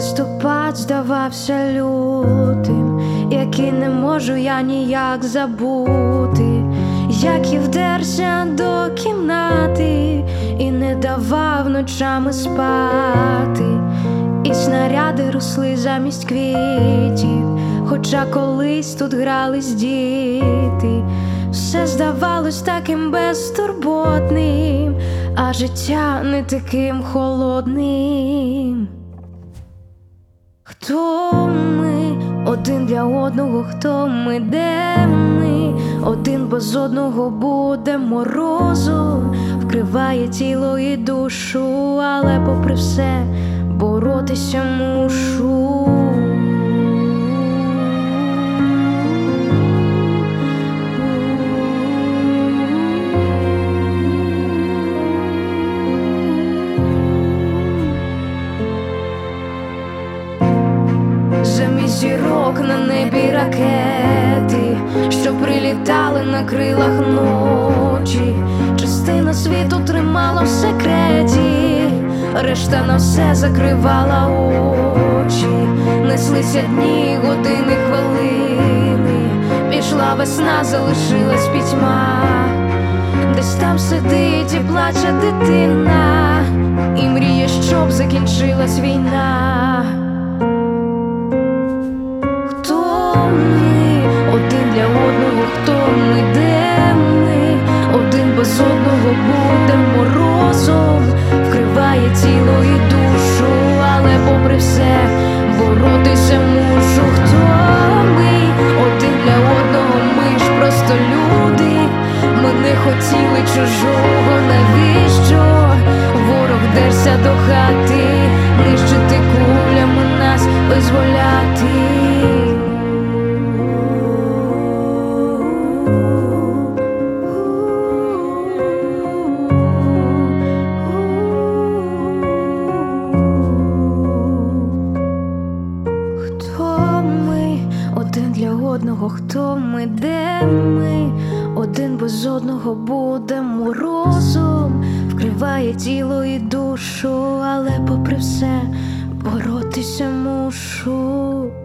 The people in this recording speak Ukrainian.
Листопад здавався лютим, який не можу я ніяк забути, як і вдерся до кімнати і не давав ночами спати. І снаряди росли замість квітів, хоча колись тут грались діти. Все здавалось таким безтурботним, а життя не таким холодним. Хто ми один для одного, хто ми, де ми один без одного буде морозу, вкриває тіло і душу, але попри все боротися мушу. Замість зірок на небі ракети, що прилітали на крилах ночі. Частина світу тримала в секреті, решта на все закривала очі. Неслися дні, години, хвилини, пішла весна, залишилась пітьма. Десь там сидить і плаче дитина, і мріє, щоб закінчилась війна. Один для одного, хто ми, де ми один без одного буде морозом, вкриває тіло і душу, але попри все боротися мушу. Хто ми один для одного, ми ж просто люди. Ми не хотіли чужого, навіщо ворог дерся до хати, нищити кулями нас, визволяти. Один для одного, хто ми, де ми один без одного буде морозом, вкриває тіло і душу, але попри все боротися мушу.